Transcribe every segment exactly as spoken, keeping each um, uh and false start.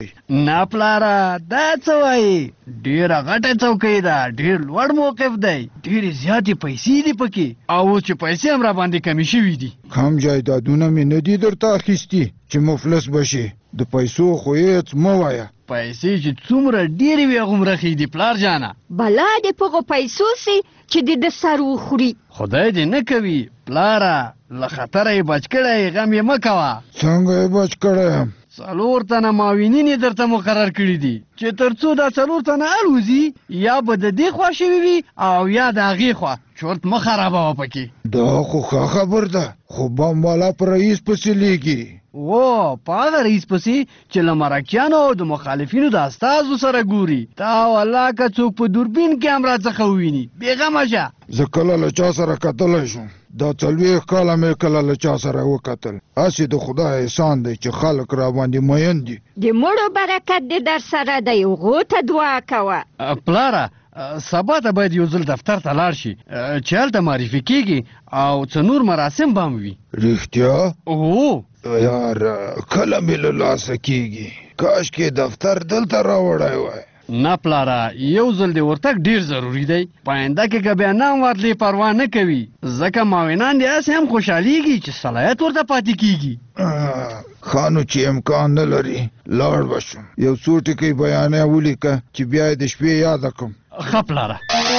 نه پلاره دا څه وایي ډېره غټه چوکۍ ده ډېر لوړ موقف دی ډېرې زیاتې پیسې دي پکې او اوس چې پیسې هم را باندې کمې شوي دي کم جایدادونه مې نه دي درته اخیستي چې مفلس بشي د پیسو خو هېڅ مه وایه پیسې چې څومره ډېرې وي هغومره ښې دي پلار جانه بلا دې په هغو پیسو سي چې د ده سر وخوري خدای دې نه کوي پلاره له خطره یې بچ کړی غم یې مه کوه څنګه یې بچ کړی یم څلور تنه معاونین یې درته مقرر کړي دي چې تر څو دا څلور تنه الوځي یا به د دې خوا شوي وي او یا د هغې خوا چورت مه خرابوه پکې دا خو ښه خبر ده خو بم والا په رئیس پسې لیږي و په هغه رئیس پسې چې له مرکیانو او د مخالفینو د استازو سره ګوري تا والله که څوک په دوربین کې هم راڅخه وویني بېغمه شه زه کله له چا سره کتلی شم دا څلوېښت کاله مې کله له چا سره وکتل هسې د خدای احسان دی چې خلک را باندې مین دي د مړو برکت دې در سره دی هغو ته دعا کوه پلاره سبا ته باید یو ځل دفتر ته لاړ شي چې هلته معرفي کېږي او څه نور مراسم به هم وي رښتیا هو یار کله مې له لاسه کېږي کاشکې دفتر دلته راوړی وای نه پلاره یو ځل دې ورتګ ډېر ضروري دی په آینده کې که بیا نام ورتلې پروا نه کوي ځکه معاونان دې هسې هم خوشحالېږي چې صلاحیت ورته پاتې کېږي ښه نو چې امکان نه لري لاړ به شم یو څو ټکي بیانیه ولیکه چې بیا یې د شپې یاده کړم ښه پلاره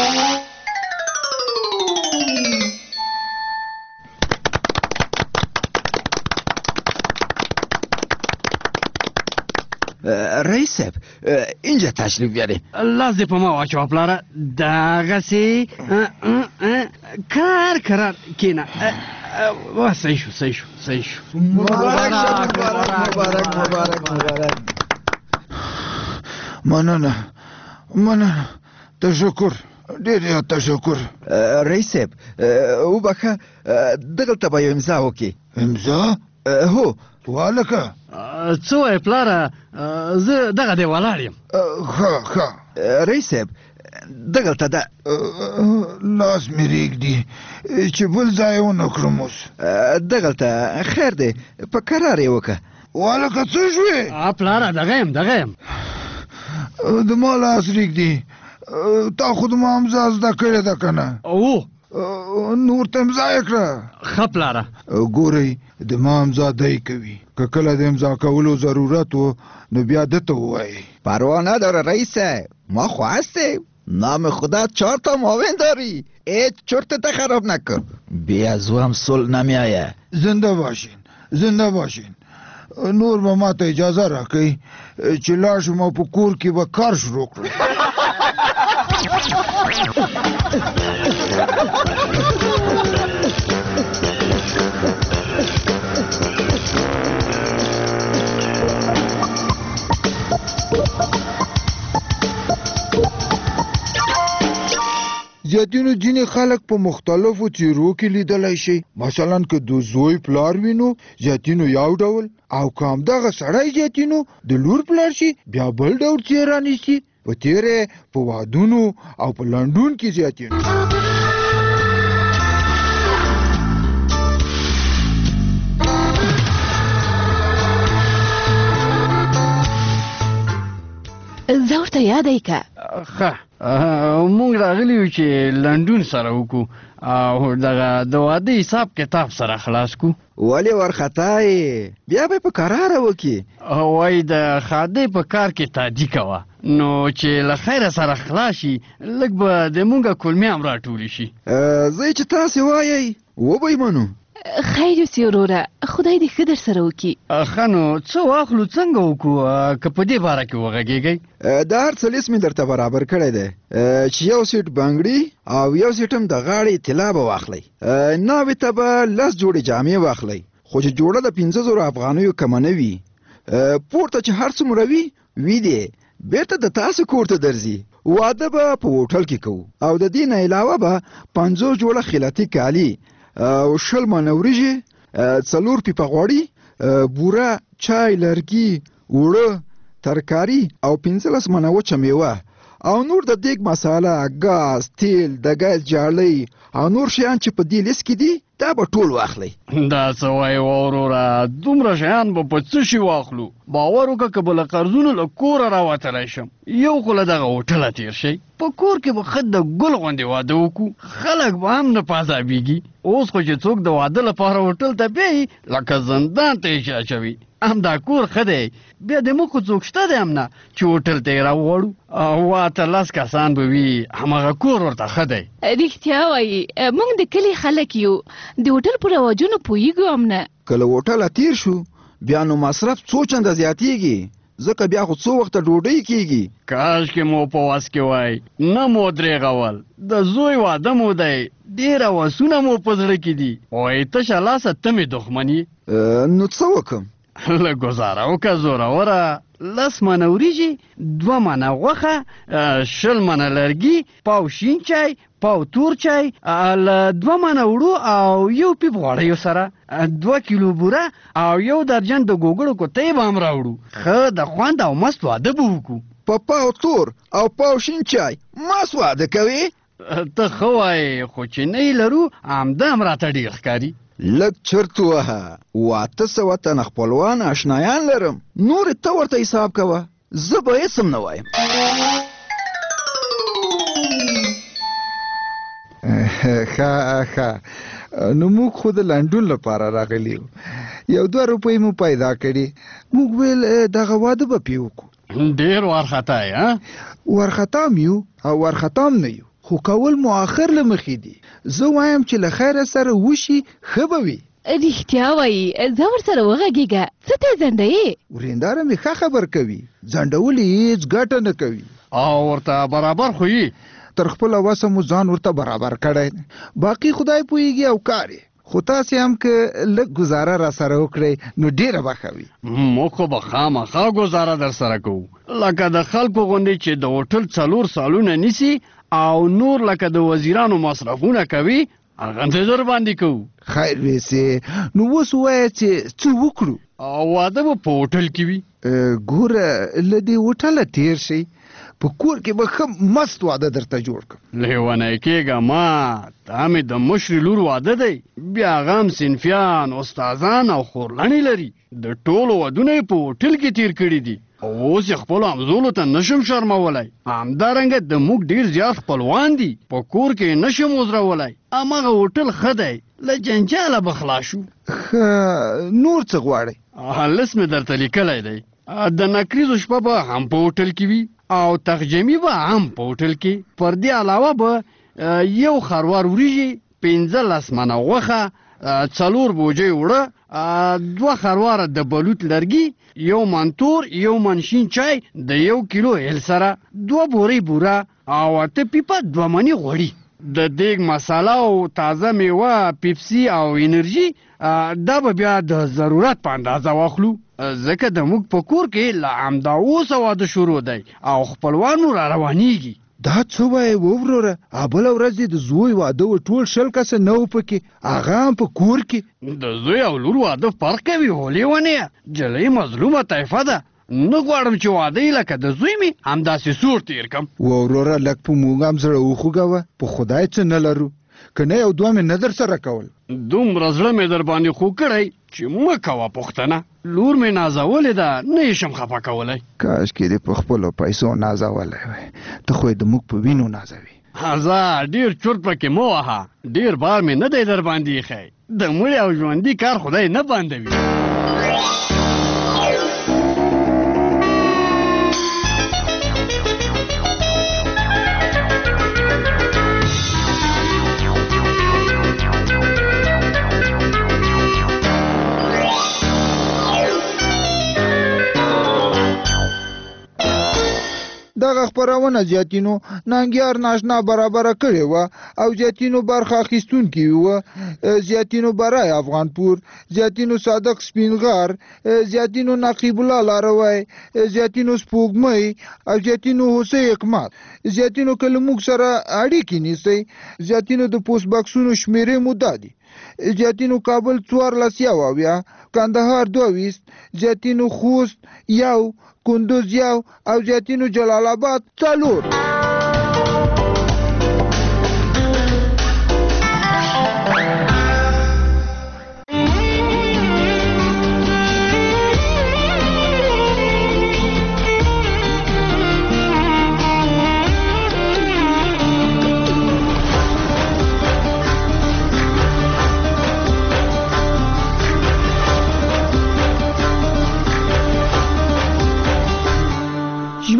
رئیس صاحب اینجا تشریف بیارین لاس دې په ما واچوه پلاره دغسې کرار کرار کښېنه صحیح شو صحیح شو صحیح شو مبارک مبارک مبارک مبارک مبارک مننه مننه تشکر ډېر یاد تشکر رئیس صاحب وبخښه دغلته به یو امضا وکړي امضا هو والکه څه وایې پلاره زه دغه دی ولاړ یم ښه ښه رئیس صاحب دغلته ده لاس مې رېږدي چې بل ځای ونه کړم اوس دغلته خیر دی په کرار یې وکړه والکه څه شوې پلاره دغه یم دغه یم د ما لاس رېږدي تا خو د ما امضا زده کړې ده که نه او نور ته امضا یې کړه ښه پلاره ګورئ د ما امضا دی کوي که کله د امضا کولو ضرورت و نو بیا ده ته ووایي پروا نداره رئیس صاحب ما خو هستیم نام خدا چهار تا معاون داری هیچ چرتت خراب نکن بی از او هم صلح نمیآید زنده باشین زنده باشین نور به ما ته اجازه راکړئ چې لاړ شم او په کور کې به کار شروع کړم زیاتینو ځینې خلک په مختلفو څیرو کې لیدلی شي مثلا که د زوی پلار وي نو زیاتینو یو ډول او که همدغه سړی زیاتینو د لور پلار شي بیا بل ډول څیره نیسي په تیرې په وادونو او په لنډون کې زیاتینو زه ورته یادی که ښه مونږ راغلي یو چې لنډون سره وکړو او دغه د واده حساب کتاب سره خلاص کړو ولې ورخطا یې بیا به په کراره وکړي وایي د خادۍ په کار کې تادي کوه نو چې له خیره سره خلاص شي لږ به د مونږه کلمې هم راټولې شي زه چې تاسې وایئ وبه یې منو خیر یوسي وروره خدای دې ښه در سره وکړي ښه نو څه واخلو څنګه وکړو که په دې باره کې وغږېږئ د هر څه لیست مې درته برابر کړی دی چې یو سیټ بنګړي او یو سیټ هم د غاړې طلا به واخلئ ناوې ته به لس جوړې جامې واخلئ خو چې جوړه د پنځه زرو افغانیو کمه نه وي پورته چې هر څومره وي وي دی بیرته د تاسو کور ته درځي واده به په هوټل کې کوو او د دې نه علاوه به پنځوس جوړه خیلاتي کالي او شل منه وریجې څلور پیپه غوړي بوره چای لرګي اوړه ترکاري او پنځلس منه وچه میوه او نور د دیګ مساله، ګاز، تیل، د ګاز جالۍ او نور شیان چې په دې لیست کې دي دا به ټول واخلئ. دا څه وایې وروره، دومره شیان به په څه شي واخلو؟ باور وکړه که به له قرضونو له کوره راوتلی شم، یو خو له دغه هوټله تېر شئ، په کور کې به ښه د ګل غوندې واده وکړو، خلک به هم نه پازابېږي. اوس خو چې څوک د واده لپاره هوټل ته بیایي لکه زندان ته یې اچوي. همدا کور ښه دی، بیا د موږ خو څوک شته دی هم نه چې هوټل ته یې راوغواړو. اوه ته لس کسان به وي، همغه کور ورته ښه دی. رښتیا وایي، موږ د کلي خلک یو، د هوټل په رواجونو پوهېږو هم نه. که له هوټله تېر شو بیا نو مصرف څو چنده زیاتېږي، ځکه بیا خو څو وخته ډوډۍ کېږي. کاشکې مو په وس کې وای، نه مو درېغول. د زوی واده مو دی، ډېره وسونه مو په زړه کې دي، وایي تشه لاسه ته مې دښمن یې. نو څه وکړم؟ له ګزاره وکړه زوروره، لس منه وریجې، دوه منه غوښه، شل منه لرګي، پاو شین چای، پاو تور چای، له دوه منه وړو او یو پیپ غوړیو سره، دوه کیلو بوره او یو درجن د ګوګړو کوتۍ به هم راوړو. ښه د خوند او مست واده به وکړو. په پاو تور او پاو شین چای مست واده کوې؟ ته ښه وایې، خو چې نه یې لرو همدا هم راته ډېر ښکاري. لږ چرت ووهه، واته سوه تنه خپلوان اشنایان لرم، نور ته ورته حساب کوه، زه به هېڅ هم نه وایم. ښه ښه، نو موږ خو د لنډون لپاره راغلي یو، یو دوه روپۍ مو پیدا کړي، موږ ویل دغه واده به پې وکړو. ډېر وارخطا یې؟ وارخطا م یو او وارخطا م نه یو، خو کول مو آخر له مخې دي. زه وایم چې له خیره سره وشي ښه به وي. رښتیا وایي، زه ورسره وغږېږه. څه ته یې ځنډوې؟ ورېنداره مې ښه خبر کوي، ځنډول یې هېڅ ګټه نه کوي. او ورته برابر خو یې تر خپله وسه مو ځان ورته برابر کړی، باقي خدای پوهېږي او کار یې. خو تاسې هم که لږ ګزاره را سره وکړئ نو ډېره به ښه وي. موږ خو به خامخا ګزاره در سره کوو، لکه د خلکو غوندې چې د هوټل څلور سالونه نیسي او نور لکه د وزیرانو مصرفونه کوي، هغه در باندې کوو. خیر ویسې، نو اوس ووایه چې څه وکړو؟ او واده به په هوټل کې وي. ګوره له دې هوټله تېر شئ، په کور کې به ښه مست واده درته جوړ کړم. لیونی کېږه ما، دا مې د مشرې لور واده دی، بیا هغه هم صنفیان، استادان او خورلڼې لري. د ټولو ودونه یې په هوټل کې تېر کړي دي، اوس یې خپلو همزولو ته نشم شرمولی. همدارنګه د موږ ډېر زیات خپلوان دي، په کور کې نشم عذرولی. هماغه هوټل ښه دی، له جنجاله به خلاص شو. ښه، نور څه غواړئ؟ لس مې درته لیکلی دی. د نکریزو شپه به هم په هوټل کې وي او تخجمي به هم په هوټل کې. پر دې علاوه به یو خروار وریجې، پنځلس منه غوښه، څلور بوجۍ اوړه، دوه خرواره د بلوط لرګي، یو منتور، یو منشین چای د یو کیلو هل سره، دوه بورې بوره او اته پیپه دوه منې غوړي. د دیګ مساله او تازه میوه، پیپسي او انرژي دا به بیا د ضرورت په اندازه واخلو، ځکه د موږ په کور کې له همدا اوسه واده شروع دی او خپلوانو را روانېږي. دا څه وایې وروره؟ بله ورځ د زوی واده و، ټول شل کسه نه و پکې، هغه هم په کور کې. د زوی او لور واده فرق کوي هو لیونیه، جلۍ مظلومه طایفه ده. نه غواړم چې واده یې لکه د زوی مې همداسې سور تېر کړم. وروره لږ په موږ هم زړه وخوږوه، په خدای څه نه لرو، که نه یو دوه مې نه در سره کول. دومره زړه مې در باندې خو کړی چې مه کوه پوښتنه. لور مې نازولې ده، نه یې شم خفه کولی. کاشکې دې په خپلو پیسو نازولی وی، ته خو یې د موږ په وینو نازوي. ځه ډېر چورت پکې مه وهه، ډېر بار مې نه دی در باندې ایښی. د مړي او ژوندي کار خدای نه بندوي. دغه خپرونه زیاتینو ننګیار ناشنا برابره کړې وه او زیاتینو برخه اخیستونکي وه. زیاتینو برای افغانپور، زیاتینو صادق سپینغار، زیاتینو نقیب الله لاروی، زیاتینو سپوږمۍ او زیاتینو هوسۍ حکمت. زیاتینو که له موږ سره اړیکې نیسئ، زیاتینو د پوسټ بکسونو شمېرې مو دا دي: زیاتینو کابل څوارلس یو اویا، کندهار دوه ویشت، زیاتینو خوست یو، کندوز یو او زیاتینو جلال آباد څلور.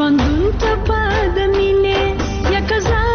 ژوندون ته په د مینې یا کزا